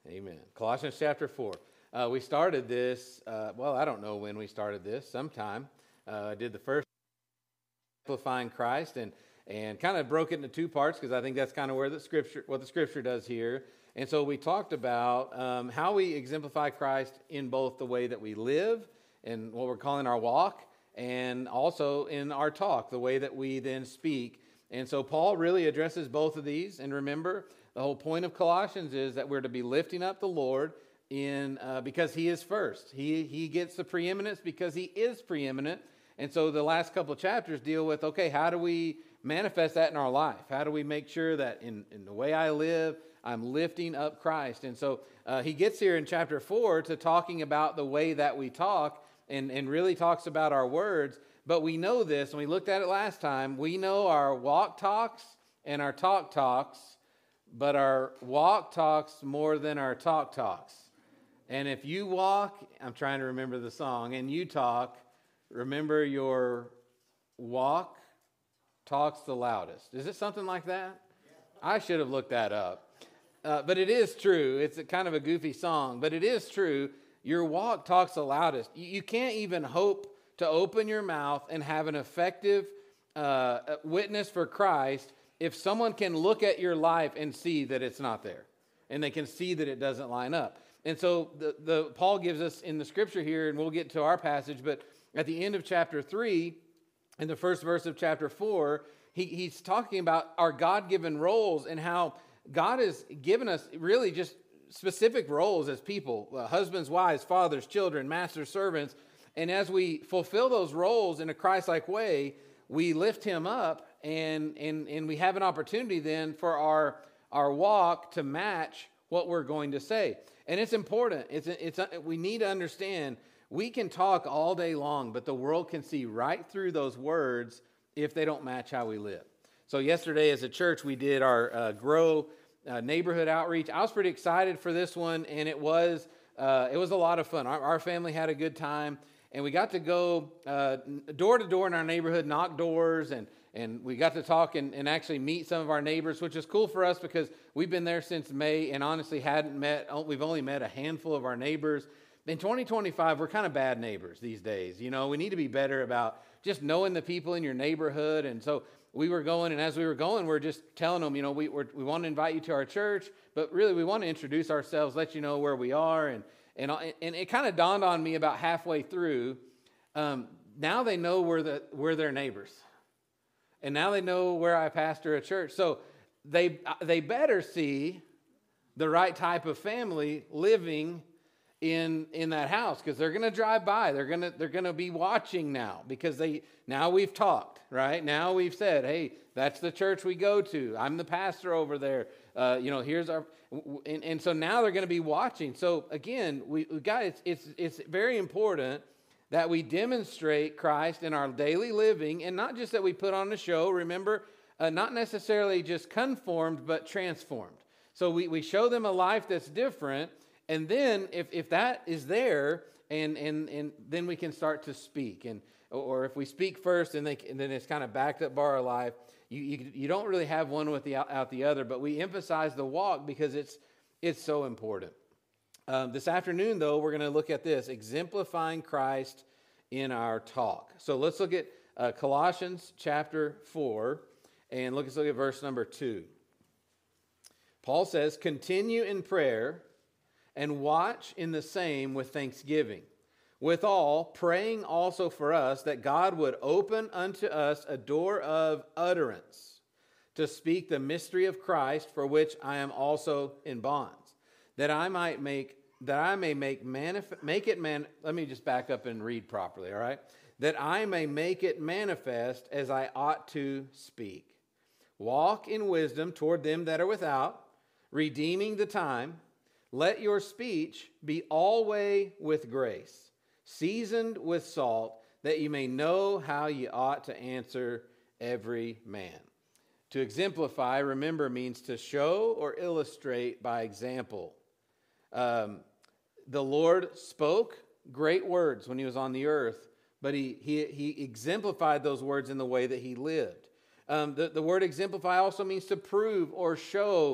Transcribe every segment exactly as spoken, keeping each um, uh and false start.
Amen. Colossians chapter four. Uh, we started this, uh, well, I don't know when we started this, sometime. Uh, I did the first Exemplifying Christ and and kind of broke it into two parts because I think that's kind of where the scripture, what the scripture does here. And so we talked about um, how we exemplify Christ in both the way that we live and what we're calling our walk, and also in our talk, the way that we then speak. And so Paul really addresses both of these. And remember, the whole point of Colossians is that we're to be lifting up the Lord in uh, because He is first. He he gets the preeminence because He is preeminent. And so the last couple of chapters deal with, okay, how do we manifest that in our life? How do we make sure that in, in the way I live, I'm lifting up Christ? And so uh, he gets here in chapter four to talking about the way that we talk and, and really talks about our words. But we know this, and we looked at it last time, we know our walk talks and our talk talks, but our walk talks more than our talk talks. And if you walk, I'm trying to remember the song, and you talk, remember your walk talks the loudest. Is it something like that? Yeah. I should have looked that up. Uh, but it is true. It's a kind of a goofy song, but it is true. Your walk talks the loudest. You, you can't even hope to open your mouth and have an effective uh, witness for Christ if someone can look at your life and see that it's not there, and they can see that it doesn't line up. And so the, the Paul gives us in the scripture here, and we'll get to our passage, but at the end of chapter three, in the first verse of chapter four, he, he's talking about our God-given roles and how God has given us really just specific roles as people, uh, husbands, wives, fathers, children, masters, servants. And as we fulfill those roles in a Christ-like way, we lift him up, and, and, and we have an opportunity then for our, our walk to match what we're going to say. And it's important. It's, it's, we need to understand we can talk all day long, but the world can see right through those words if they don't match how we live. So yesterday as a church, we did our uh, Grow uh, neighborhood outreach. I was pretty excited for this one, and it was uh, it was a lot of fun. Our, our family had a good time, and we got to go uh, door to door in our neighborhood, knock doors, and and we got to talk and, and actually meet some of our neighbors, which is cool for us because we've been there since May and honestly hadn't met, we've only met a handful of our neighbors. In twenty twenty-five, we're kind of bad neighbors these days. You know, we need to be better about just knowing the people in your neighborhood. And so we were going, and as we were going, we we're just telling them, you know, we we're, we want to invite you to our church, but really we want to introduce ourselves, let you know where we are. And and and it kind of dawned on me about halfway through. Um, now they know we're the we're their neighbors, and now they know where I pastor a church. So they they better see the right type of family living in in that house, because they're going to drive by. They're going to they're going to be watching now, because they now we've talked, right? Now we've said, hey, that's the church we go to. I'm the pastor over there. Uh, you know, here's our and, and so now they're going to be watching. So again, we, we got it's it's it's very important that we demonstrate Christ in our daily living, and not just that we put on a show. Remember, uh, not necessarily just conformed, but transformed. So we we show them a life that's different. And then if, if that is there, and, and, and then we can start to speak. And or if we speak first and, they, and then it's kind of backed up by our life, you, you, you don't really have one with the, out, out the other. But we emphasize the walk because it's, it's so important. Um, this afternoon, though, we're going to look at this, exemplifying Christ in our talk. So let's look at uh, Colossians chapter four, and look, let's look at verse number two. Paul says, continue in prayer, and watch in the same with thanksgiving. Withal, praying also for us that God would open unto us a door of utterance to speak the mystery of Christ, for which I am also in bonds, that I might make that I may make manif- make it man. Let me just back up and read properly. All right, that I may make it manifest as I ought to speak. Walk in wisdom toward them that are without, redeeming the time. Let your speech be always with grace, seasoned with salt, that you may know how you ought to answer every man. To exemplify, remember, means to show or illustrate by example. Um, the Lord spoke great words when he was on the earth, but he, he, he exemplified those words in the way that he lived. Um, the, the word exemplify also means to prove or show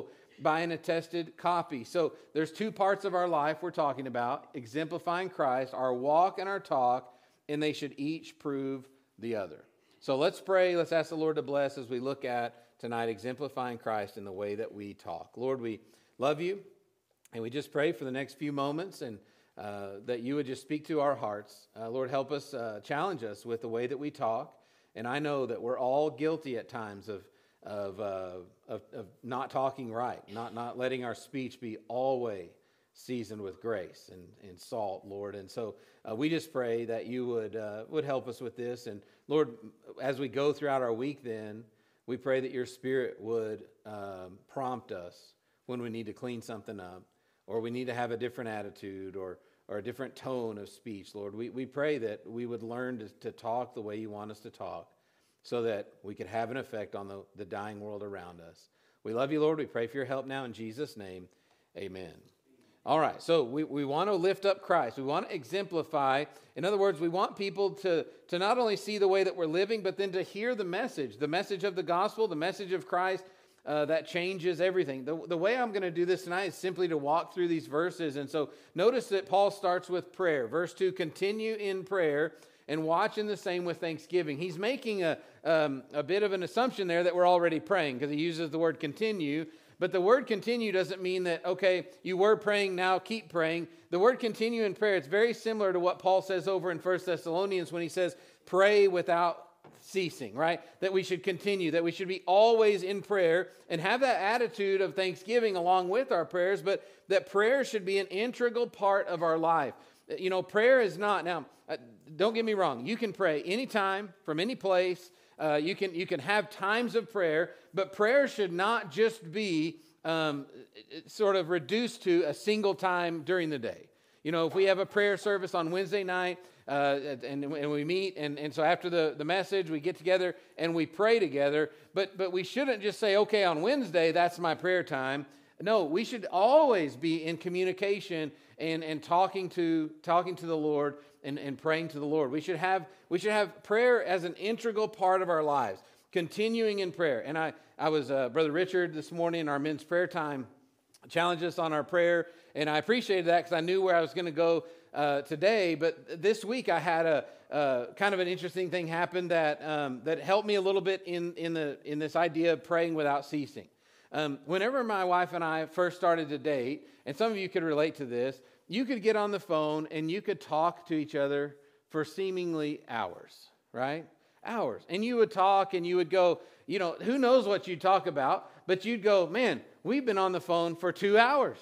by an attested copy. So there's two parts of our life we're talking about, exemplifying Christ, our walk and our talk, and they should each prove the other. So let's pray. Let's ask the Lord to bless as we look at tonight, exemplifying Christ in the way that we talk. Lord, we love you, and we just pray for the next few moments and uh, that you would just speak to our hearts. Uh, Lord, help us, uh, challenge us with the way that we talk. And I know that we're all guilty at times of of, uh, of of not talking right, not not letting our speech be always seasoned with grace and, and salt, Lord. And so uh, we just pray that you would uh, would help us with this. And Lord, as we go throughout our week, then we pray that your Spirit would um, prompt us when we need to clean something up, or we need to have a different attitude, or or a different tone of speech, Lord. We we pray that we would learn to, to talk the way you want us to talk, so that we could have an effect on the, the dying world around us. We love you, Lord. We pray for your help now in Jesus' name. Amen. All right, so we, we want to lift up Christ. We want to exemplify. In other words, we want people to, to not only see the way that we're living, but then to hear the message, the message of the gospel, the message of Christ uh, that changes everything. The, the way I'm going to do this tonight is simply to walk through these verses. And so notice that Paul starts with prayer. Verse two, continue in prayer and watch in the same with thanksgiving. He's making a, um, a bit of an assumption there that we're already praying, because he uses the word continue. But the word continue doesn't mean that, okay, you were praying, now keep praying. The word continue in prayer, it's very similar to what Paul says over in First Thessalonians when he says, pray without ceasing, right? That we should continue, that we should be always in prayer and have that attitude of thanksgiving along with our prayers, but that prayer should be an integral part of our life. You know, prayer is not, now, uh, don't get me wrong, you can pray anytime, from any place. Uh, you can you can have times of prayer, but prayer should not just be um, sort of reduced to a single time during the day. You know, if we have a prayer service on Wednesday night uh, and, and we meet, and, and so after the, the message, we get together and we pray together, but but we shouldn't just say, okay, on Wednesday, that's my prayer time. No, we should always be in communication and, and talking to talking to the Lord and, and praying to the Lord. We should have we should have prayer as an integral part of our lives, continuing in prayer. And I, I was, uh, Brother Richard this morning in our men's prayer time challenged us on our prayer, and I appreciated that because I knew where I was going to go uh, today. But this week I had a uh, kind of an interesting thing happen that um, that helped me a little bit in in the in this idea of praying without ceasing. Um, whenever my wife and I first started to date, and some of you could relate to this, you could get on the phone and you could talk to each other for seemingly hours, right? Hours. And you would talk and you would go, you know, who knows what you'd talk about, but you'd go, man, we've been on the phone for two hours.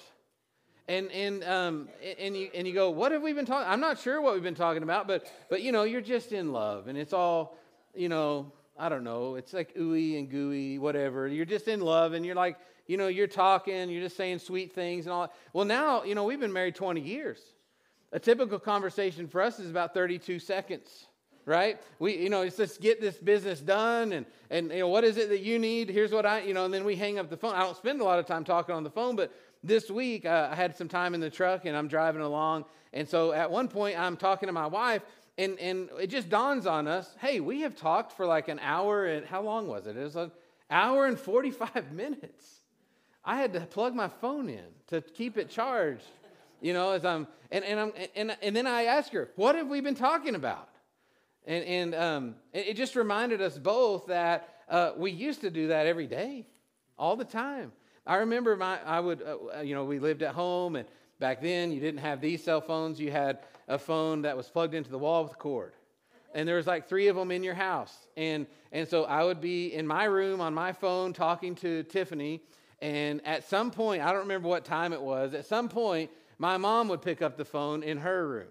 And and um and you and you go, what have we been talking? I'm not sure what we've been talking about, but but you know, you're just in love, and it's all, you know, I don't know, it's like ooey and gooey, whatever. You're just in love, and you're like, you know, you're talking, you're just saying sweet things and all that. Well, now, you know, we've been married twenty years. A typical conversation for us is about thirty-two seconds, right? We, you know, it's just get this business done, and, and, you know, what is it that you need? Here's what I, you know, and then we hang up the phone. I don't spend a lot of time talking on the phone, but this week uh, I had some time in the truck, and I'm driving along, and so at one point I'm talking to my wife, And and it just dawns on us, hey, we have talked for like an hour, and how long was it? It was an hour and forty-five minutes. I had to plug my phone in to keep it charged, you know, as I'm, and, and I'm, and, and then I asked her, what have we been talking about? And, and um, it, it just reminded us both that uh, we used to do that every day, all the time. I remember my, I would, uh, you know, we lived at home, and back then you didn't have these cell phones. You had a phone that was plugged into the wall with a cord. And there was like three of them in your house. And and so I would be in my room on my phone talking to Tiffany. And at some point, I don't remember what time it was, at some point, my mom would pick up the phone in her room.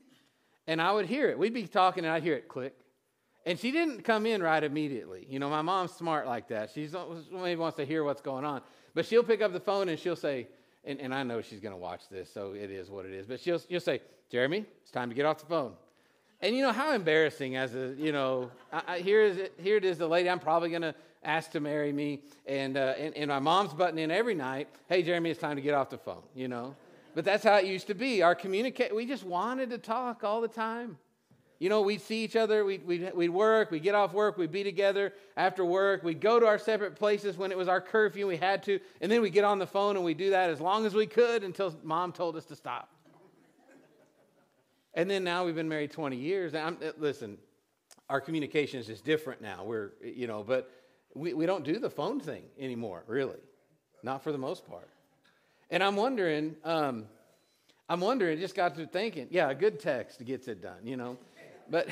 And I would hear it. We'd be talking, and I'd hear it click. And she didn't come in right immediately. You know, my mom's smart like that. She maybe wants to hear what's going on. But she'll pick up the phone, and she'll say, and, and I know she's going to watch this, so it is what it is. But she'll, she'll say, Jeremy, it's time to get off the phone. And you know how embarrassing as a, you know, I, I, here, is it, here it is, the lady I'm probably going to ask to marry me. And, uh, and, and my mom's butting in every night, hey, Jeremy, it's time to get off the phone, you know. But that's how it used to be. Our communicate, we just wanted to talk all the time. You know, we'd see each other, we'd, we'd, we'd work, we'd get off work, we'd be together after work, we'd go to our separate places when it was our curfew, we had to, and then we'd get on the phone and we'd do that as long as we could until Mom told us to stop. And then now we've been married twenty years. And I'm, listen, our communication is just different now. We're, you know, but we, we don't do the phone thing anymore, really. Not for the most part. And I'm wondering, um, I'm wondering, just got to thinking, yeah, a good text gets it done, you know. But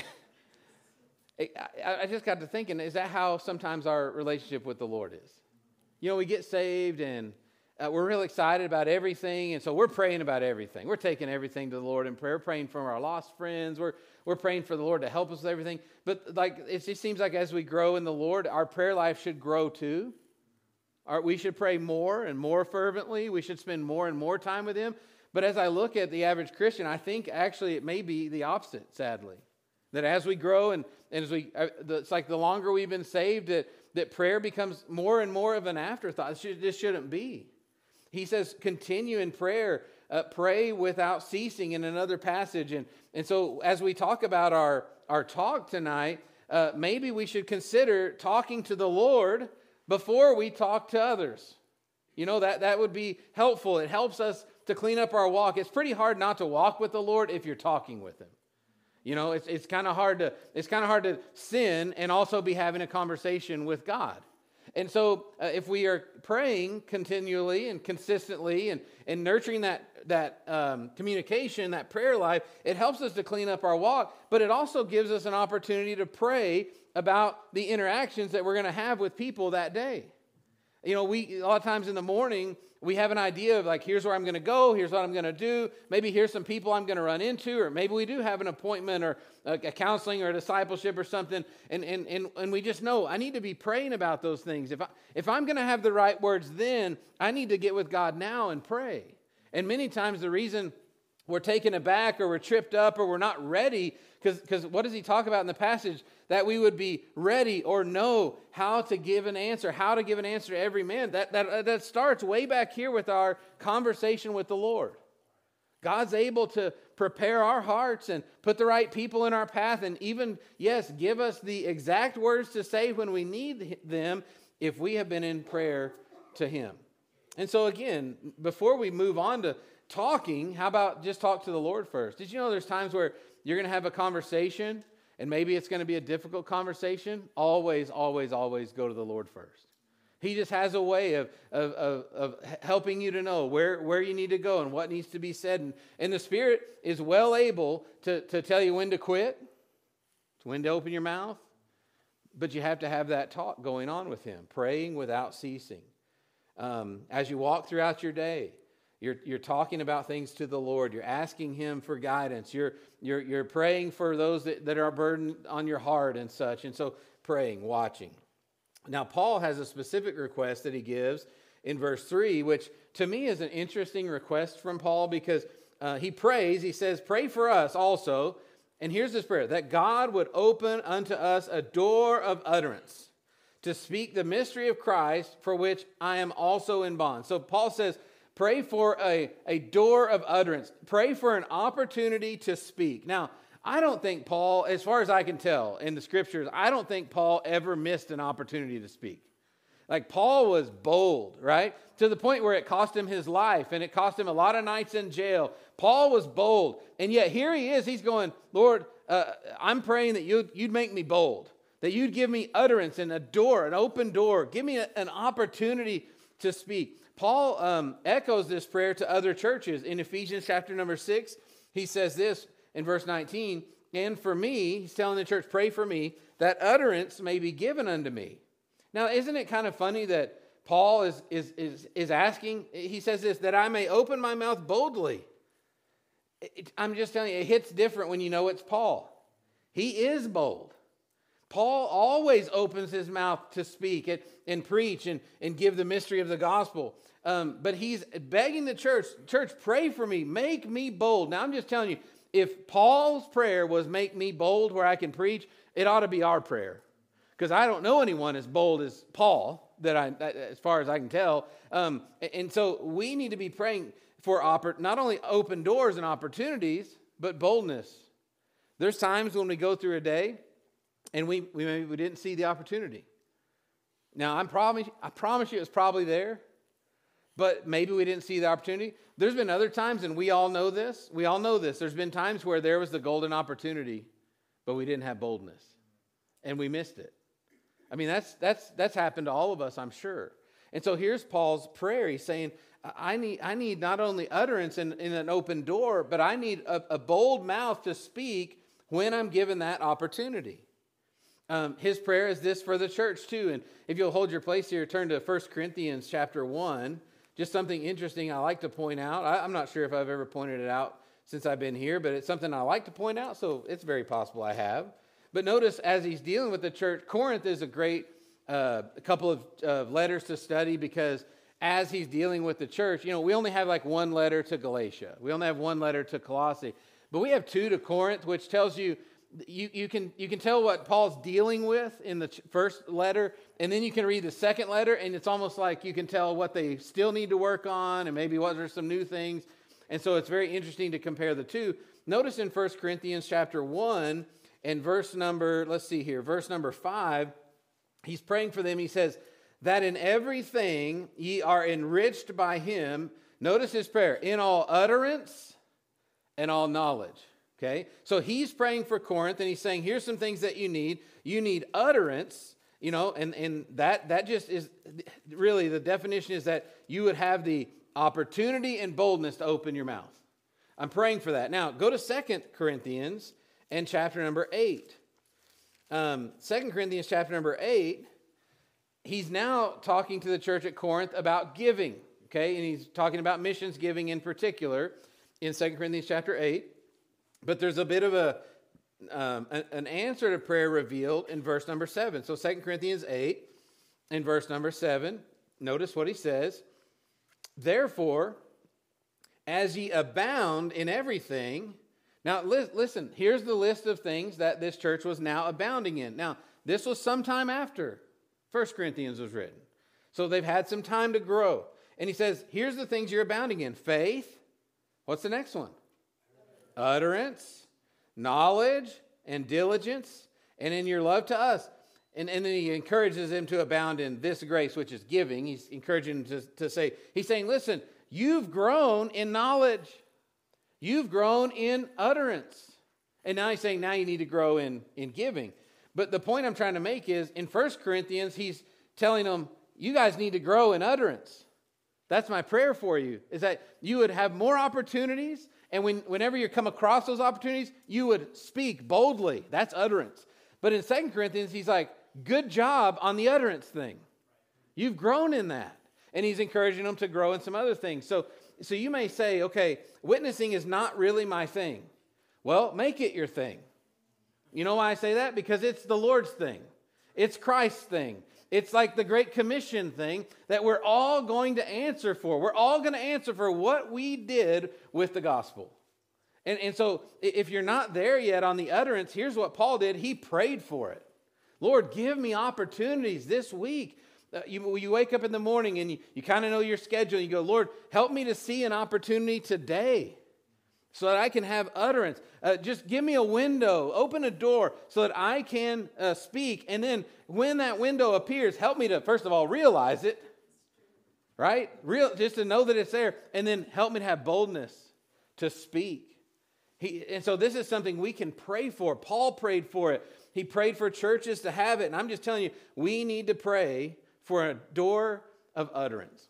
I, I just got to thinking, is that how sometimes our relationship with the Lord is? You know, we get saved and uh, we're real excited about everything. And so we're praying about everything. We're taking everything to the Lord in prayer, praying for our lost friends. We're, we're praying for the Lord to help us with everything. But like, it just seems like as we grow in the Lord, our prayer life should grow too. Our, we should pray more and more fervently. We should spend more and more time with Him. But as I look at the average Christian, I think actually it may be the opposite, sadly. That as we grow and, and as we, uh, the, it's like the longer we've been saved, that, that prayer becomes more and more of an afterthought. Should, this shouldn't be. He says, continue in prayer, uh, pray without ceasing in another passage. And, and so as we talk about our, our talk tonight, uh, maybe we should consider talking to the Lord before we talk to others. You know, that, that would be helpful. It helps us to clean up our walk. It's pretty hard not to walk with the Lord if you're talking with Him. You know, it's it's kind of hard to it's kind of hard to sin and also be having a conversation with God. And so, uh, if we are praying continually and consistently and, and nurturing that that um, communication, that prayer life, it helps us to clean up our walk. But it also gives us an opportunity to pray about the interactions that we're going to have with people that day. You know, we a lot of times in the morning, we have an idea of like, here's where I'm going to go, here's what I'm going to do, maybe here's some people I'm going to run into, or maybe we do have an appointment or a, a counseling or a discipleship or something, and, and, and, and we just know I need to be praying about those things. If, I, if I'm going to have the right words then, I need to get with God now and pray. And many times the reason we're taken aback or we're tripped up or we're not ready, because what does he talk about in the passage? That we would be ready or know how to give an answer, how to give an answer to every man. That, that, that starts way back here with our conversation with the Lord. God's able to prepare our hearts and put the right people in our path and even, yes, give us the exact words to say when we need them if we have been in prayer to Him. And so again, before we move on to talking, how about just talk to the Lord first? Did you know there's times where you're going to have a conversation and maybe it's going to be a difficult conversation? Always, always, always go to the Lord first. He just has a way of, of, of, of helping you to know where, where you need to go and what needs to be said. And, and the Spirit is well able to, to tell you when to quit, when to open your mouth. But you have to have that talk going on with Him, praying without ceasing. Um, as you walk throughout your day, You're, you're talking about things to the Lord. You're asking Him for guidance. You're, you're, you're praying for those that, that are burdened on your heart and such. And so praying, watching. Now, Paul has a specific request that he gives in verse three, which to me is an interesting request from Paul because uh, he prays. He says, pray for us also. And here's this prayer, that God would open unto us a door of utterance to speak the mystery of Christ, for which I am also in bonds. So Paul says, pray for a, a door of utterance. Pray for an opportunity to speak. Now, I don't think Paul, as far as I can tell in the scriptures, I don't think Paul ever missed an opportunity to speak. Like Paul was bold, right? To the point where it cost him his life and it cost him a lot of nights in jail. Paul was bold. And yet here he is, he's going, Lord, uh, I'm praying that you'd, you'd make me bold. That you'd give me utterance and a door, an open door. Give me a, an opportunity to speak. Paul um, echoes this prayer to other churches. In Ephesians chapter number six, he says this in verse nineteen, and for me, he's telling the church, pray for me, that utterance may be given unto me. Now, isn't it kind of funny that Paul is, is, is, is asking, he says this, that I may open my mouth boldly. It, I'm just telling you, it hits different when you know it's Paul. He is bold. Paul always opens his mouth to speak and, and preach and, and give the mystery of the gospel. Um, but he's begging the church, church, pray for me, make me bold. Now, I'm just telling you, if Paul's prayer was make me bold where I can preach, it ought to be our prayer. Because I don't know anyone as bold as Paul, that I, as far as I can tell. Um, and so we need to be praying for oppor- not only open doors and opportunities, but boldness. There's times when we go through a day and we, we maybe we didn't see the opportunity. Now, I'm promise, I promise you it's probably there, but maybe we didn't see the opportunity. There's been other times, and we all know this. We all know this. There's been times where there was the golden opportunity, but we didn't have boldness, and we missed it. I mean, that's that's that's happened to all of us, I'm sure. And so here's Paul's prayer. He's saying, I need I need not only utterance in, in an open door, but I need a, a bold mouth to speak when I'm given that opportunity. Um, his prayer is this for the church too. And if you'll hold your place here, turn to First Corinthians chapter one. Just something interesting I like to point out. I, I'm not sure if I've ever pointed it out since I've been here, but it's something I like to point out, so it's very possible I have. But notice as he's dealing with the church, Corinth is a great uh, couple of uh, letters to study, because as he's dealing with the church, you know, we only have like one letter to Galatia. We only have one letter to Colossae. But we have two to Corinth, which tells you, you, you can you can tell what Paul's dealing with in the first letter, and then you can read the second letter, and it's almost like you can tell what they still need to work on, and maybe what are some new things. And so it's very interesting to compare the two. Notice in First Corinthians chapter one, and verse number, let's see here, verse number five, he's praying for them. He says, that in everything ye are enriched by him. Notice his prayer, in all utterance and all knowledge. Okay, so he's praying for Corinth, and he's saying, here's some things that you need. You need utterance, you know, and, and that, that just is really the definition is that you would have the opportunity and boldness to open your mouth. I'm praying for that. Now, go to Second Corinthians and chapter number eight. Um, Second Corinthians chapter number eight, he's now talking to the church at Corinth about giving, okay, and he's talking about missions giving in particular in Second Corinthians chapter eight. But there's a bit of a um, an answer to prayer revealed in verse number seven. So Second Corinthians eight, in verse number seven, notice what he says. Therefore, as ye abound in everything. Now, li- listen, here's the list of things that this church was now abounding in. Now, this was sometime after First Corinthians was written. So they've had some time to grow. And he says, here's the things you're abounding in. Faith. What's the next one? Utterance, knowledge, and diligence, and in your love to us. And, and then he encourages them to abound in this grace, which is giving. He's encouraging them to, to say, he's saying, listen, you've grown in knowledge. You've grown in utterance. And now he's saying, now you need to grow in, in giving. But the point I'm trying to make is, in First Corinthians, he's telling them, you guys need to grow in utterance. That's my prayer for you, is that you would have more opportunities. And when, whenever you come across those opportunities, you would speak boldly. That's utterance. But in Second Corinthians, he's like, good job on the utterance thing. You've grown in that. And he's encouraging them to grow in some other things. So, so you may say, okay, witnessing is not really my thing. Well, make it your thing. You know why I say that? Because it's the Lord's thing. It's Christ's thing. It's like the Great Commission thing that we're all going to answer for. We're all going to answer for what we did with the gospel. And, and so if you're not there yet on the utterance, here's what Paul did. He prayed for it. Lord, give me opportunities this week. Uh, you, you wake up in the morning and you, you kind of know your schedule. And you go, Lord, help me to see an opportunity today so that I can have utterance. Uh, just give me a window, open a door so that I can uh, speak. And then when that window appears, help me to, first of all, realize it, right? Real, just to know that it's there. And then help me to have boldness to speak. He, and so this is something we can pray for. Paul prayed for it. He prayed for churches to have it. And I'm just telling you, we need to pray for a door of utterance.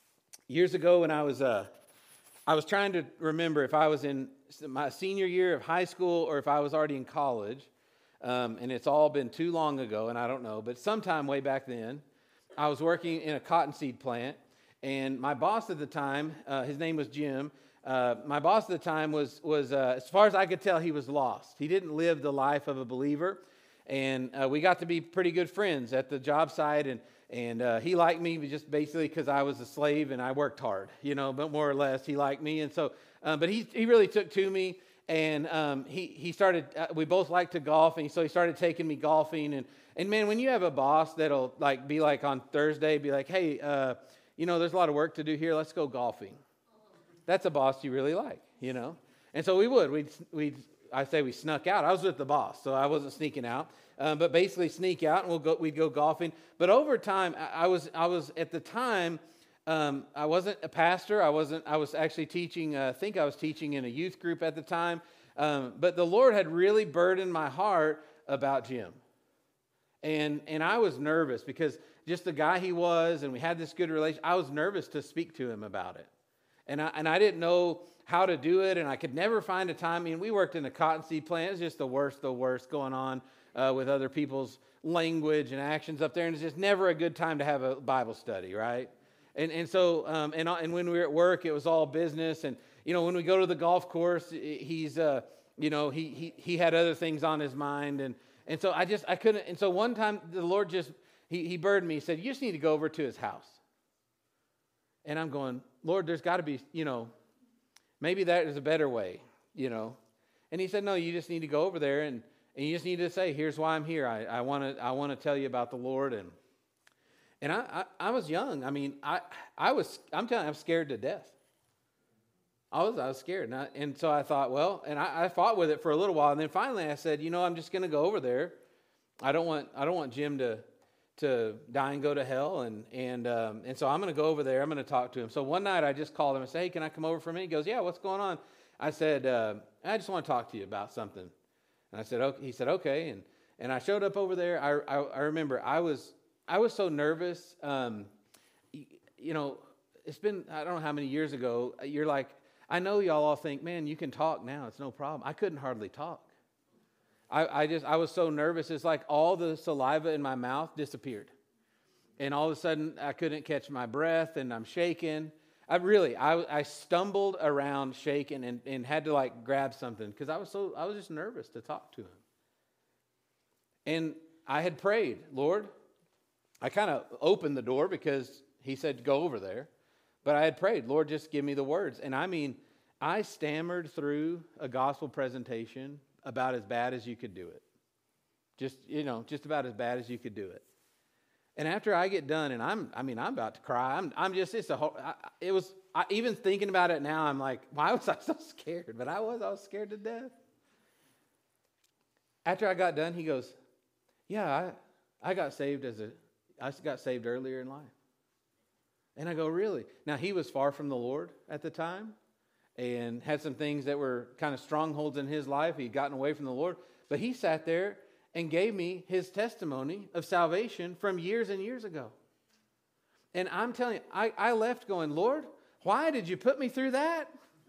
Years ago when I was... Uh, I was trying to remember if I was in my senior year of high school or if I was already in college, um, and it's all been too long ago, and I don't know, but sometime way back then, I was working in a cottonseed plant, and my boss at the time, uh, his name was Jim, uh, my boss at the time was, was uh, as far as I could tell, he was lost. He didn't live the life of a believer, and uh, we got to be pretty good friends at the job site, and And uh, he liked me just basically because I was a slave and I worked hard, you know, but more or less he liked me. And so, um, but he he really took to me, and um, he he started. Uh, we both liked to golf, and so he started taking me golfing. And and man, when you have a boss that'll like be like on Thursday, be like, hey, uh, you know, there's a lot of work to do here. Let's go golfing. That's a boss you really like, you know. And so we would we'd we'd I say we snuck out. I was with the boss, so I wasn't sneaking out. Um, but basically sneak out and we'll go, we'd go golfing. But over time, I, I was, I was at the time, um, I wasn't a pastor. I wasn't, I was actually teaching, uh, I think I was teaching in a youth group at the time. Um, but the Lord had really burdened my heart about Jim. And, and I was nervous because just the guy he was, and we had this good relation, I was nervous to speak to him about it. And I, and I didn't know how to do it, and I could never find a time. I mean, we worked in a cottonseed plant. It was just the worst, the worst going on uh, with other people's language and actions up there, and it's just never a good time to have a Bible study, right? And and so, um, and, and when we were at work, it was all business, and, you know, when we go to the golf course, he's, uh, you know, he, he, he had other things on his mind, and, and so I just, I couldn't, and so one time, the Lord just, he, he burdened me, he said, you just need to go over to his house. And I'm going, Lord, there's got to be, you know, maybe that is a better way, you know. And he said, no, you just need to go over there and, and you just need to say, here's why I'm here. I, I want to I want to tell you about the Lord. And and I, I, I was young. I mean, I I was, I'm telling you, I'm scared to death. I was I was scared. And, I, and so I thought, well, and I, I fought with it for a little while. And then finally I said, you know, I'm just going to go over there. I don't want I don't want Jim to to die and go to hell, and and um, and so I'm going to go over there. I'm going to talk to him. So one night I just called him and said, hey, can I come over for a minute? He goes, yeah, what's going on? I said, uh, I just want to talk to you about something. And I said, okay. He said, okay. And and I showed up over there. I I, I remember I was I was so nervous. Um, you, you know, it's been, I don't know how many years ago. You're like, I know y'all all think, man, you can talk now. It's no problem. I couldn't hardly talk. I, I just, I was so nervous. It's like all the saliva in my mouth disappeared. And all of a sudden, I couldn't catch my breath, and I'm shaking. I really, I, I stumbled around shaking and, and had to like grab something because I was so, I was just nervous to talk to him. And I had prayed, Lord, I kind of opened the door because he said, go over there. But I had prayed, Lord, just give me the words. And I mean, I stammered through a gospel presentation about as bad as you could do it. Just, you know, just about as bad as you could do it. And after I get done, and I'm, I mean, I'm about to cry. I'm, I'm just, it's a whole, I, it was, I, even thinking about it now, I'm like, why was I so scared? But I was, I was scared to death. After I got done, he goes, yeah, I, I got saved as a, I got saved earlier in life. And I go, really? Now, he was far from the Lord at the time and had some things that were kind of strongholds in his life. He'd gotten away from the Lord. But he sat there and gave me his testimony of salvation from years and years ago. And I'm telling you, I, I left going, Lord, why did you put me through that?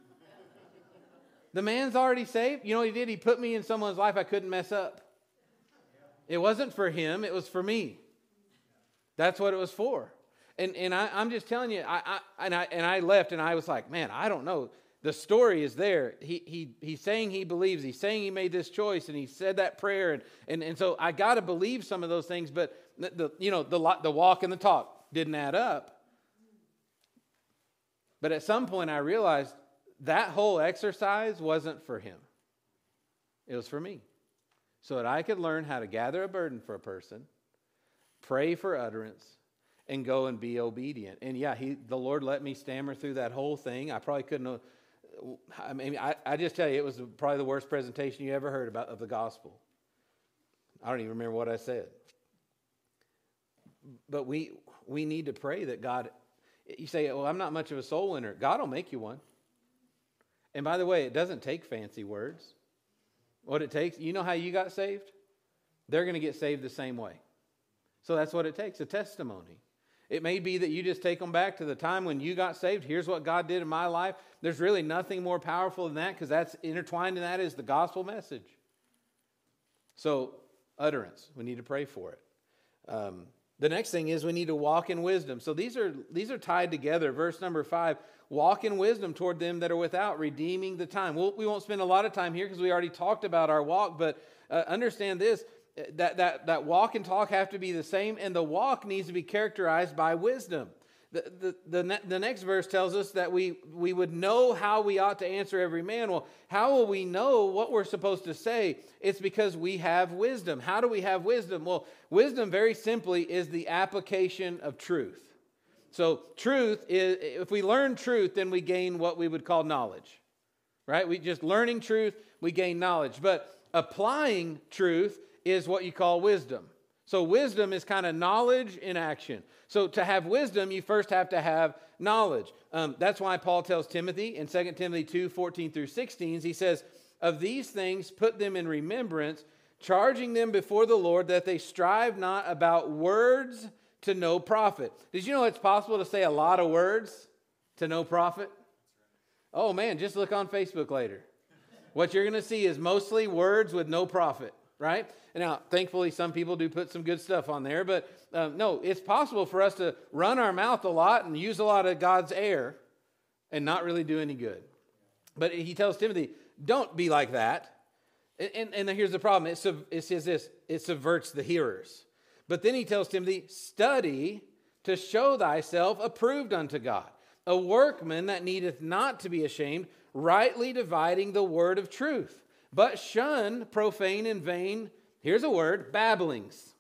The man's already saved. You know what he did? He put me in someone's life I couldn't mess up. It wasn't for him. It was for me. That's what it was for. And and I, I'm just telling you, I, I and I and I left, and I was like, man, I don't know. The story is there. He he he's saying he believes. He's saying he made this choice, and he said that prayer, and and, and so I got to believe some of those things. But the, the you know the the walk and the talk didn't add up. But at some point, I realized that whole exercise wasn't for him. It was for me, so that I could learn how to gather a burden for a person, pray for utterance, and go and be obedient. And yeah, he, the Lord let me stammer through that whole thing. I probably couldn't have, I mean, I, I just tell you, it was probably the worst presentation you ever heard about of the gospel. I don't even remember what I said. But we we need to pray that God, you say, well, I'm not much of a soul winner. God will make you one. And by the way, it doesn't take fancy words. What it takes, you know how you got saved? They're going to get saved the same way. So that's what it takes, a testimony. It may be that you just take them back to the time when you got saved. Here's what God did in my life. There's really nothing more powerful than that because that's intertwined in that is the gospel message. So utterance, we need to pray for it. Um, the next thing is we need to walk in wisdom. So these are these are tied together. Verse number five, walk in wisdom toward them that are without, redeeming the time. We'll, we won't spend a lot of time here because we already talked about our walk, but uh, understand this. That, that, that walk and talk have to be the same, and the walk needs to be characterized by wisdom. The, the, the, ne- the next verse tells us that we, we would know how we ought to answer every man. Well, how will we know what we're supposed to say? It's because we have wisdom. How do we have wisdom? Well, wisdom very simply is the application of truth. So truth is, if we learn truth, then we gain what we would call knowledge. right? We just learning truth, we gain knowledge. But applying truth is what you call wisdom. So wisdom is kind of knowledge in action. So to have wisdom, you first have to have knowledge. Um, that's why Paul tells Timothy in Second Timothy two, fourteen through sixteen, he says, of these things put them in remembrance, charging them before the Lord that they strive not about words to no profit. Did you know it's possible to say a lot of words to no profit? Oh man, just look on Facebook later. What you're going to see is mostly words with no profit, right? And now, thankfully, some people do put some good stuff on there, but um, no, it's possible for us to run our mouth a lot and use a lot of God's air and not really do any good. But he tells Timothy, don't be like that. And, and, and here's the problem. It, sub, it says this, it subverts the hearers. But then he tells Timothy, study to show thyself approved unto God, a workman that needeth not to be ashamed, rightly dividing the word of truth. But shun profane and vain, here's a word, babblings.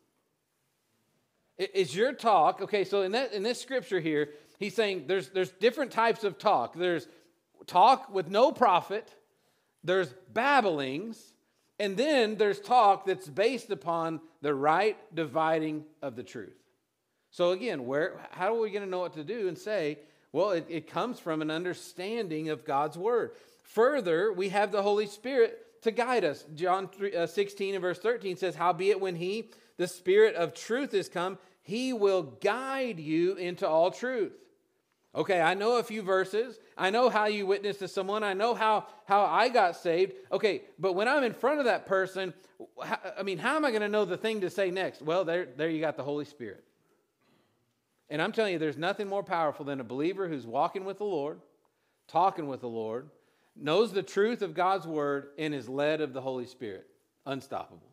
Is your talk, okay, so in that in this scripture here, he's saying there's there's different types of talk. There's talk with no profit, there's babblings, and then there's talk that's based upon the right dividing of the truth. So again, where how are we going to know what to do and say? Well, it, it comes from an understanding of God's word. Further, we have the Holy Spirit to guide us. John sixteen and verse thirteen says, howbeit when he, the Spirit of truth, is come, he will guide you into all truth. Okay, I know a few verses. I know how you witnessed to someone. I know how, how I got saved. Okay, but when I'm in front of that person, how, I mean, how am I going to know the thing to say next? Well, there, there you got the Holy Spirit. And I'm telling you, there's nothing more powerful than a believer who's walking with the Lord, talking with the Lord, knows the truth of God's word, and is led of the Holy Spirit. Unstoppable.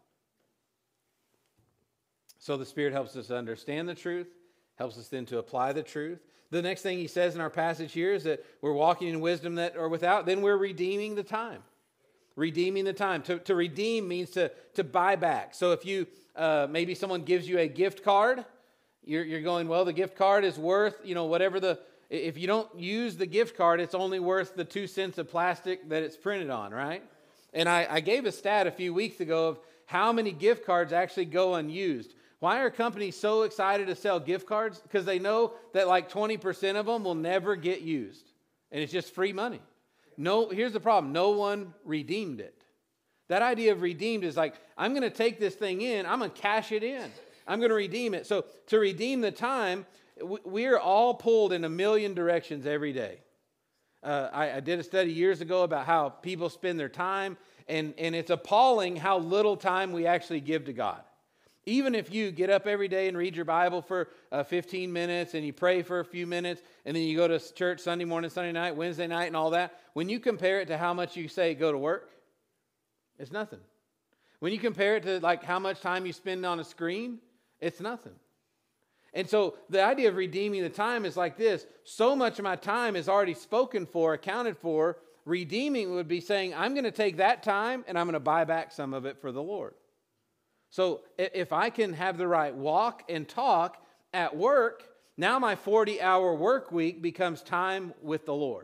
So the Spirit helps us to understand the truth, helps us then to apply the truth. The next thing he says in our passage here is that we're walking in wisdom that or without, then we're redeeming the time. Redeeming the time. To, to redeem means to, to buy back. So if you, uh, maybe someone gives you a gift card, you're, you're going, well, the gift card is worth, you know, whatever the, if you don't use the gift card, it's only worth the two cents of plastic that it's printed on, right? And I, I gave a stat a few weeks ago of how many gift cards actually go unused. Why are companies so excited to sell gift cards? Because they know that like twenty percent of them will never get used. And it's just free money. No, here's the problem. No one redeemed it. That idea of redeemed is like, I'm going to take this thing in. I'm going to cash it in. I'm going to redeem it. So to redeem the time, we're all pulled in a million directions every day. Uh, I, I did a study years ago about how people spend their time, and, and it's appalling how little time we actually give to God. Even if you get up every day and read your Bible for uh, fifteen minutes and you pray for a few minutes and then you go to church Sunday morning, Sunday night, Wednesday night and all that, when you compare it to how much you say go to work, it's nothing. When you compare it to like how much time you spend on a screen, it's nothing. And so the idea of redeeming the time is like this. So much of my time is already spoken for, accounted for. Redeeming would be saying, I'm going to take that time and I'm going to buy back some of it for the Lord. So if I can have the right walk and talk at work, now my forty-hour work week becomes time with the Lord.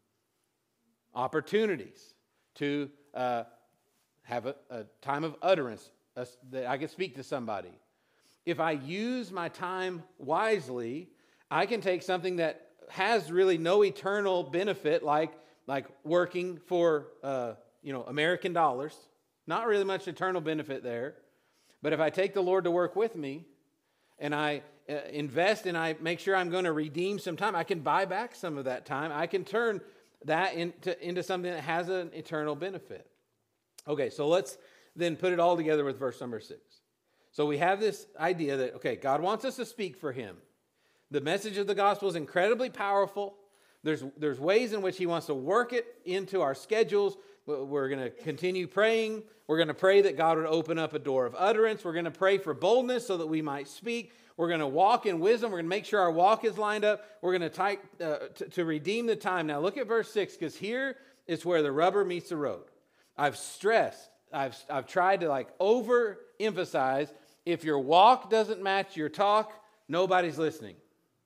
Opportunities to uh, have a, a time of utterance, a, that I can speak to somebody. If I use my time wisely, I can take something that has really no eternal benefit, like, like working for uh, you know, American dollars. Not really much eternal benefit there. But if I take the Lord to work with me and I uh, invest and I make sure I'm going to redeem some time, I can buy back some of that time. I can turn that into, into something that has an eternal benefit. Okay, so let's then put it all together with verse number six. So we have this idea that, okay, God wants us to speak for him. The message of the gospel is incredibly powerful. There's, there's ways in which he wants to work it into our schedules. We're going to continue praying. We're going to pray that God would open up a door of utterance. We're going to pray for boldness so that we might speak. We're going to walk in wisdom. We're going to make sure our walk is lined up. We're going to type uh, to, to redeem the time. Now look at verse six, because here is where the rubber meets the road. I've stressed, I've, I've tried to like overemphasize, if your walk doesn't match your talk, nobody's listening.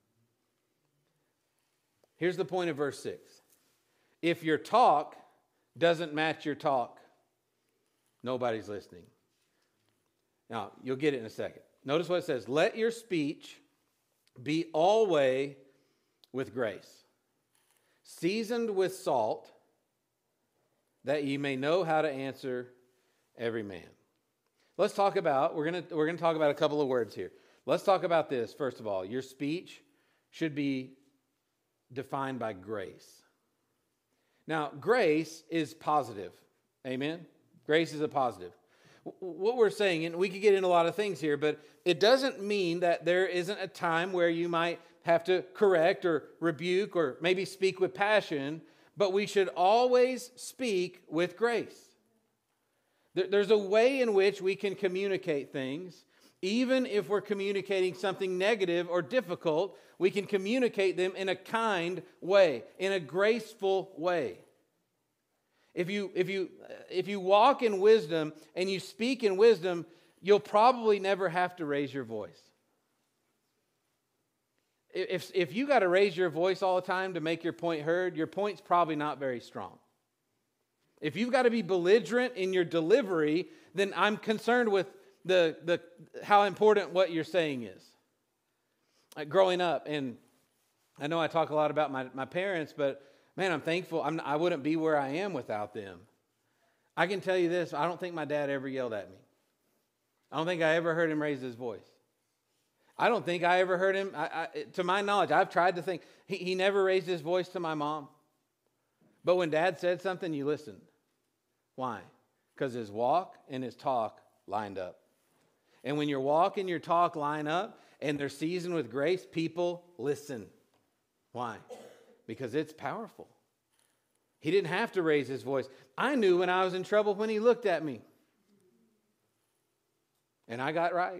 Here's the point of verse six. If your talk doesn't match your talk, nobody's listening. Now, you'll get it in a second. Notice what it says. Let your speech be always with grace, seasoned with salt, that ye may know how to answer every man. Let's talk about, we're going to we're going to talk about a couple of words here. Let's talk about this, first of all. Your speech should be defined by grace. Now, grace is positive. Amen? Grace is a positive. What we're saying, and we could get into a lot of things here, but it doesn't mean that there isn't a time where you might have to correct or rebuke or maybe speak with passion, but we should always speak with grace. There's a way in which we can communicate things. Even if we're communicating something negative or difficult, we can communicate them in a kind way, in a graceful way. If you, if you, if you walk in wisdom and you speak in wisdom, you'll probably never have to raise your voice. If, if you got to raise your voice all the time to make your point heard, your point's probably not very strong. If you've got to be belligerent in your delivery, then I'm concerned with the, the how important what you're saying is. Like growing up, and I know I talk a lot about my, my parents, but man, I'm thankful. I'm, I wouldn't be where I am without them. I can tell you this, I don't think my dad ever yelled at me. I don't think I ever heard him raise his voice. I don't think I ever heard him, I, I, to my knowledge, I've tried to think, he, he never raised his voice to my mom. But when Dad said something, you listened. Why? Because his walk and his talk lined up. And when your walk and your talk line up and they're seasoned with grace, people listen. Why? Because it's powerful. He didn't have to raise his voice. I knew when I was in trouble when he looked at me. And I got right.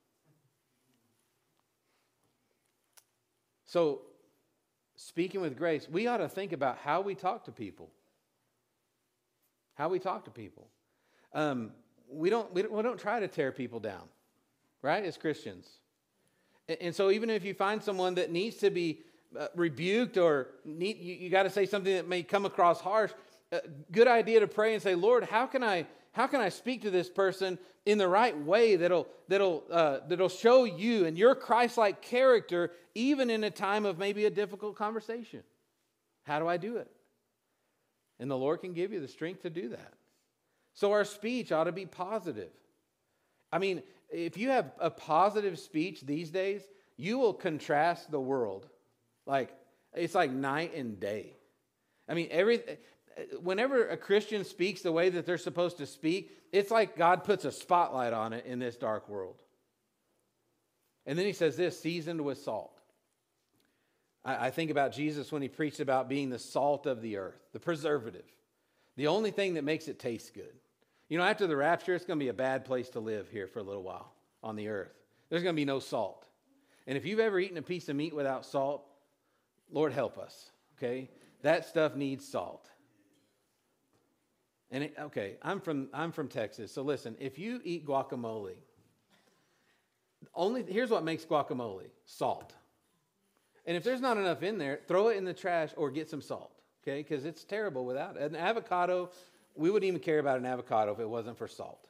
So, speaking with grace, we ought to think about how we talk to people. How we talk to people. Um, we don't we don't, we don't try to tear people down, right? As Christians, and, and so even if you find someone that needs to be uh, rebuked or need, you, you got to say something that may come across harsh. Uh, good idea to pray and say, Lord, how can I how can I speak to this person in the right way that'll that'll uh, that'll show you and your Christ-like character, even in a time of maybe a difficult conversation. How do I do it? And the Lord can give you the strength to do that. So our speech ought to be positive. I mean, if you have a positive speech these days, you will contrast the world. Like, it's like night and day. I mean, every, whenever a Christian speaks the way that they're supposed to speak, it's like God puts a spotlight on it in this dark world. And then he says this, seasoned with salt. I think about Jesus when he preached about being the salt of the earth, the preservative, the only thing that makes it taste good. You know, after the rapture, it's going to be a bad place to live here for a little while on the earth. There's going to be no salt. And if you've ever eaten a piece of meat without salt, Lord help us, okay? That stuff needs salt. And it, okay, I'm from I'm from Texas, so listen, if you eat guacamole, only here's what makes guacamole: salt. And if there's not enough in there, throw it in the trash or get some salt, okay? Because it's terrible without it. An avocado, we wouldn't even care about an avocado if it wasn't for salt.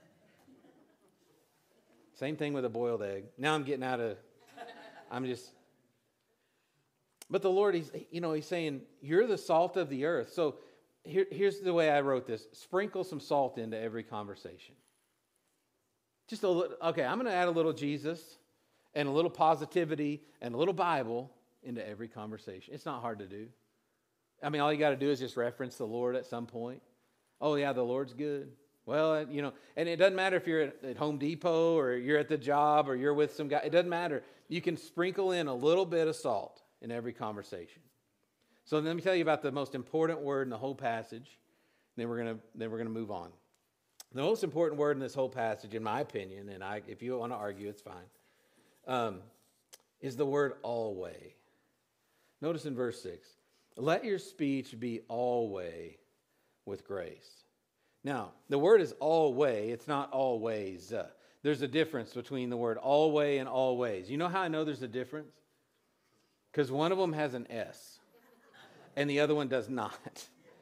Same thing with a boiled egg. Now I'm getting out of, I'm just, but the Lord, he's, you know, he's saying, you're the salt of the earth. So here, here's the way I wrote this. Sprinkle some salt into every conversation. Just a little, okay, I'm going to add a little Jesus and a little positivity and a little Bible into every conversation. It's not hard to do. I mean, all you got to do is just reference the Lord at some point. Oh, yeah, the Lord's good. Well, you know, and it doesn't matter if you're at, at Home Depot or you're at the job or you're with some guy. It doesn't matter. You can sprinkle in a little bit of salt in every conversation. So let me tell you about the most important word in the whole passage. Then we're gonna then we're gonna move on. The most important word in this whole passage, in my opinion, and I, if you want to argue, it's fine, um, is the word always. Notice in verse six, let your speech be always with grace. Now, the word is always, it's not always. Uh, there's a difference between the word always and always. You know how I know there's a difference? Because one of them has an S, and the other one does not.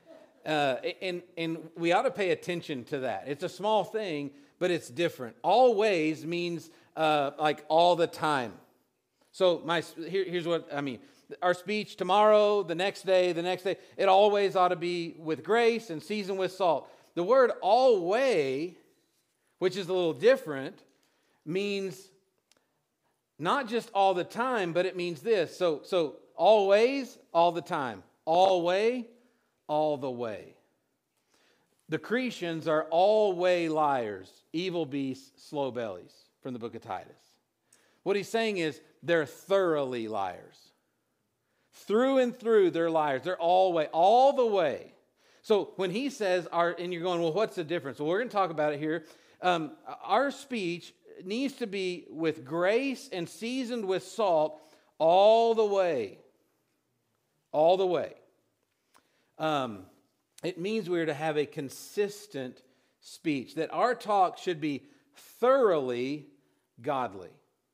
Uh, and, and we ought to pay attention to that. It's a small thing, but it's different. Always means uh, like all the time. So my here, here's what I mean. Our speech tomorrow, the next day, the next day, it always ought to be with grace and seasoned with salt. The word always, which is a little different, means not just all the time, but it means this. So, so always, all the time. Always, all the way. The Cretians are always liars, evil beasts, slow bellies, from the book of Titus. What he's saying is they're thoroughly liars. Through and through, they're liars. They're always, all the way. So when he says, our, and you're going, well, what's the difference? Well, we're going to talk about it here. Um, our speech needs to be with grace and seasoned with salt all the way. All the way. Um, it means we're to have a consistent speech, that our talk should be thoroughly godly.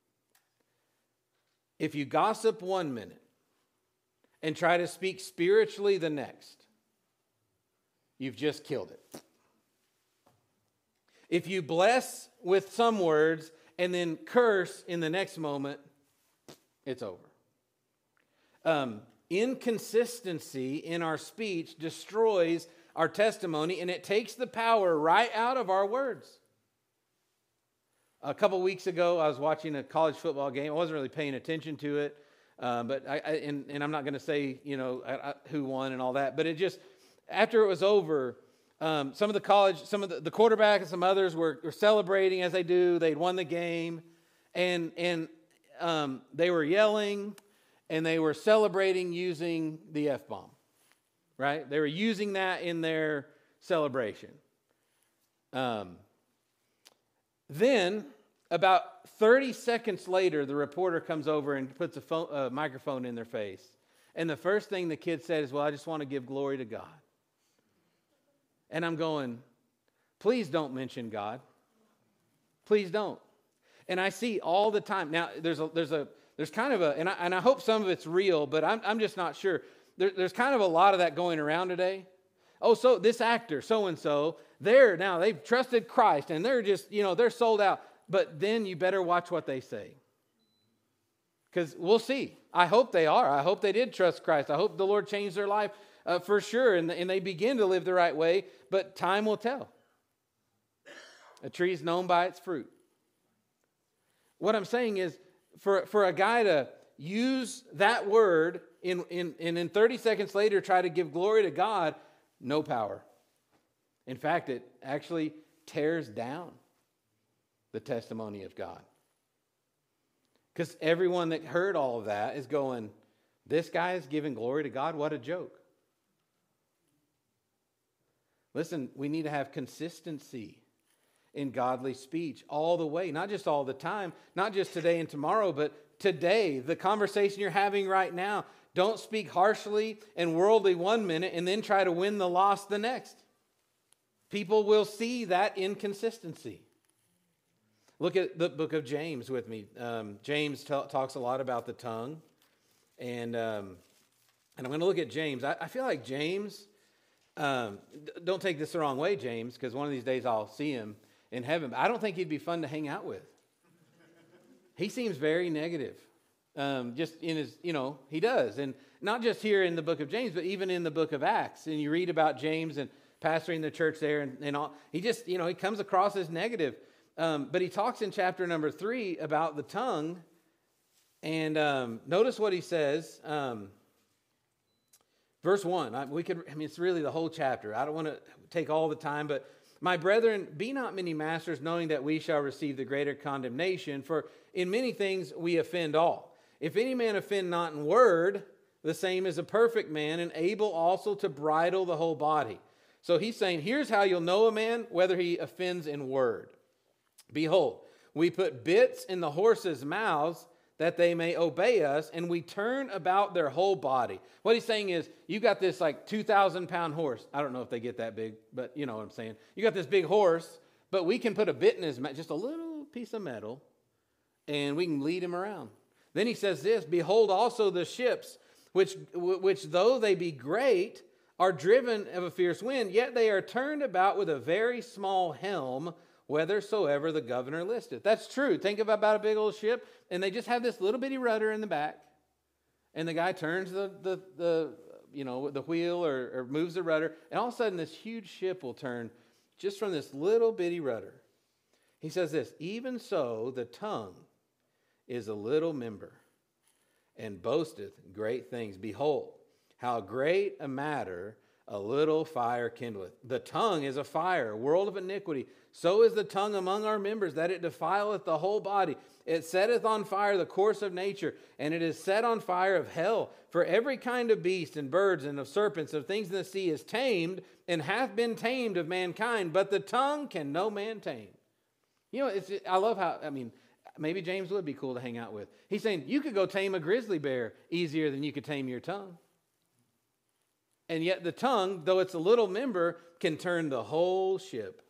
If you gossip one minute and try to speak spiritually the next, you've just killed it. If you bless with some words and then curse in the next moment, it's over. Um, inconsistency in our speech destroys our testimony, and it takes the power right out of our words. A couple weeks ago, I was watching a college football game. I wasn't really paying attention to it, uh, but I, I and, and I'm not going to say you know I, I, who won and all that. But it just after it was over, um, some of the college, some of the, the quarterback and some others were, were celebrating as they do. They'd won the game, and and um, they were yelling. And they were celebrating using the F-bomb, right? They were using that in their celebration. Um, then, about thirty seconds later, the reporter comes over and puts a phone, uh, microphone in their face. And the first thing the kid said is, well, I just want to give glory to God. And I'm going, please don't mention God. Please don't. And I see all the time. Now, there's a, there's a, There's kind of a, and I, and I hope some of it's real, but I'm, I'm just not sure. There, there's kind of a lot of that going around today. Oh, so this actor, so-and-so, they're now, they've trusted Christ, and they're just, you know, they're sold out. But then you better watch what they say. Because we'll see. I hope they are. I hope they did trust Christ. I hope the Lord changed their life uh, for sure, and, and they begin to live the right way, but time will tell. A tree is known by its fruit. What I'm saying is, For, for a guy to use that word in, in, and in thirty seconds later try to give glory to God, no power. In fact, it actually tears down the testimony of God. Because everyone that heard all of that is going, this guy is giving glory to God? What a joke. Listen, we need to have consistency in godly speech all the way, not just all the time, not just today and tomorrow, but today, the conversation you're having right now. Don't speak harshly and worldly one minute and then try to win the lost the next. People will see that inconsistency. Look at the book of James with me. Um, James t- talks a lot about the tongue, and um, and I'm going to look at James. I, I feel like James. Um, don't take this the wrong way, James, because one of these days I'll see him in heaven. But I don't think he'd be fun to hang out with. He seems very negative. Um, just in his, you know, he does. And not just here in the book of James, but even in the book of Acts. And you read about James and pastoring the church there and, and all. He just, you know, he comes across as negative. Um, but he talks in chapter number three about the tongue. And um, notice what he says. Um, verse one. I, we could, I mean, it's really the whole chapter. I don't want to take all the time, but my brethren, be not many masters, knowing that we shall receive the greater condemnation. For in many things we offend all. If any man offend not in word, the same is a perfect man, and able also to bridle the whole body. So he's saying, here's how you'll know a man, whether he offends in word. Behold, we put bits in the horses' mouths, that they may obey us, and we turn about their whole body. What he's saying is, you got this like two thousand pound horse. I don't know if they get that big, but you know what I'm saying. You got this big horse, but we can put a bit in his mouth, just a little piece of metal, and we can lead him around. Then he says this, behold also the ships, which, which though they be great, are driven of a fierce wind, yet they are turned about with a very small helm, whithersoever the governor listeth. That's true. Think about a big old ship, and they just have this little bitty rudder in the back, and the guy turns the, the, the you know, the wheel or, or moves the rudder, and all of a sudden this huge ship will turn just from this little bitty rudder. He says this, even so the tongue is a little member, and boasteth great things. Behold, how great a matter a little fire kindleth. The tongue is a fire, a world of iniquity. So is the tongue among our members, that it defileth the whole body. It setteth on fire the course of nature, and it is set on fire of hell. For every kind of beast and birds and of serpents, of things in the sea is tamed, and hath been tamed of mankind. But the tongue can no man tame. You know, it's, I love how, I mean, maybe James would be cool to hang out with. He's saying you could go tame a grizzly bear easier than you could tame your tongue. And yet the tongue, though it's a little member, can turn the whole ship.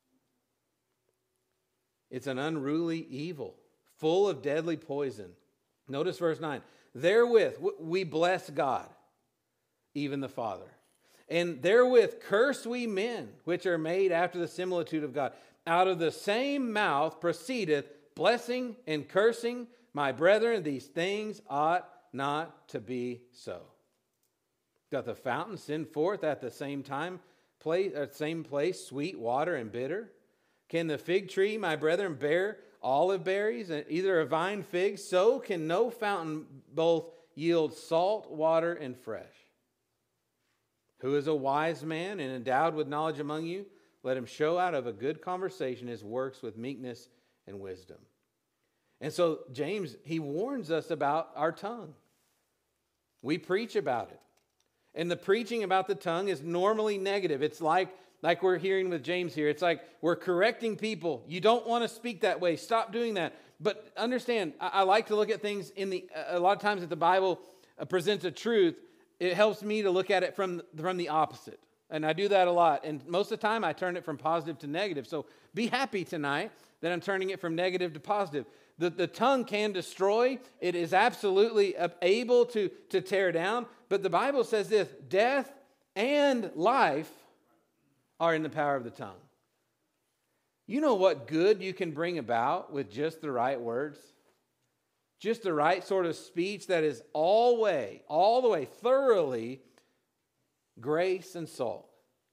It's an unruly evil, full of deadly poison. Notice verse nine. Therewith we bless God, even the Father. And therewith curse we men, which are made after the similitude of God. Out of the same mouth proceedeth blessing and cursing. My brethren, these things ought not to be so. Doth the fountain send forth at the same time, place, at the same place, sweet water and bitter? Can the fig tree, my brethren, bear olive berries, and either a vine figs? So can no fountain both yield salt water and fresh. Who is a wise man and endowed with knowledge among you? Let him show out of a good conversation his works with meekness and wisdom. And so James, he warns us about our tongue. We preach about it. And the preaching about the tongue is normally negative. It's like, like we're hearing with James here. It's like we're correcting people. You don't want to speak that way. Stop doing that. But understand, I, I like to look at things in the, a lot of times that the Bible uh, presents a truth, it helps me to look at it from, from the opposite. And I do that a lot. And most of the time I turn it from positive to negative. So be happy tonight that I'm turning it from negative to positive. The, the tongue can destroy. It is absolutely able to, to tear down. But the Bible says this, death and life are in the power of the tongue. You know what good you can bring about with just the right words? Just the right sort of speech that is all way, all the way, thoroughly grace and salt.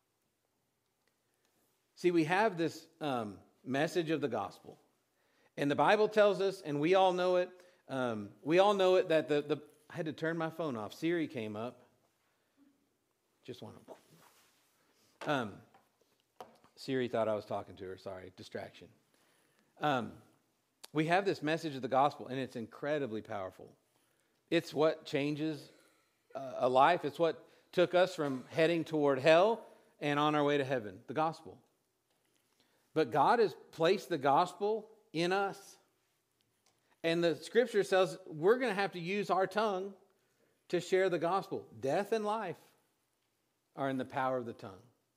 See, we have this um, message of the gospel. And the Bible tells us, and we all know it, um, we all know it that the, the, I had to turn my phone off. Siri came up. Just one. Um, Siri thought I was talking to her. Sorry, distraction. Um, we have this message of the gospel, and it's incredibly powerful. It's what changes uh, a life. It's what took us from heading toward hell and on our way to heaven, the gospel. But God has placed the gospel in us. And the scripture says we're going to have to use our tongue to share the gospel. Death and life are in the power of the tongue.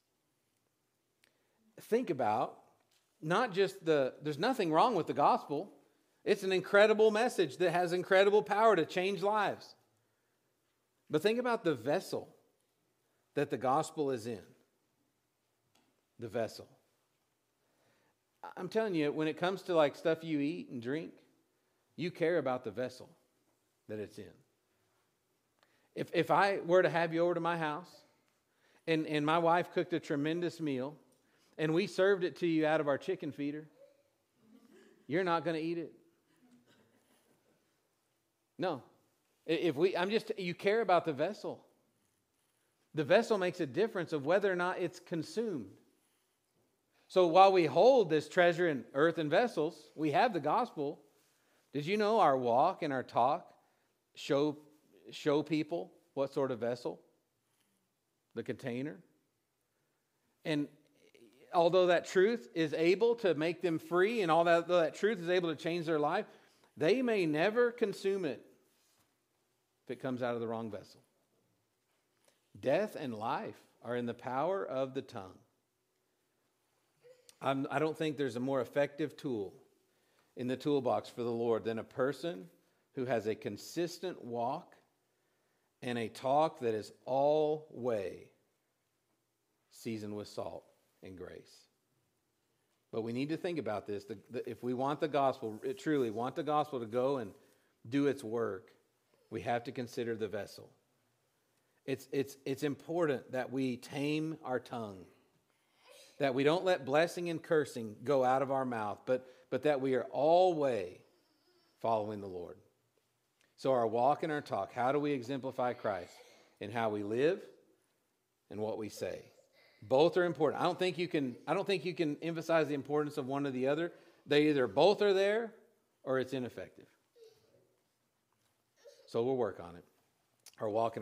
Think about not just the, there's nothing wrong with the gospel. It's an incredible message that has incredible power to change lives. But think about the vessel that the gospel is in. The vessel. I'm telling you, when it comes to like stuff you eat and drink, you care about the vessel that it's in. If if I were to have you over to my house and, and my wife cooked a tremendous meal and we served it to you out of our chicken feeder, you're not going to eat it. No. If we, I'm just, you care about the vessel. The vessel makes a difference of whether or not it's consumed. So while we hold this treasure in earthen vessels, we have the gospel. Did you know our walk and our talk show, show people what sort of vessel? The container. And although that truth is able to make them free and all that, though that truth is able to change their life, they may never consume it if it comes out of the wrong vessel. Death and life are in the power of the tongue. I'm, I don't think there's a more effective tool in the toolbox for the Lord than a person who has a consistent walk and a talk that is all way seasoned with salt and grace. But we need to think about this. The, the, if we want the gospel, it truly want the gospel to go and do its work, we have to consider the vessel. It's, it's, it's important that we tame our tongue, that we don't let blessing and cursing go out of our mouth, but, but that we are always following the Lord. So our walk and our talk, how do we exemplify Christ? In how we live and what we say. Both are important. I don't think you can, I don't think you can emphasize the importance of one or the other. They either both are there or it's ineffective. So we'll work on it. Our walk and our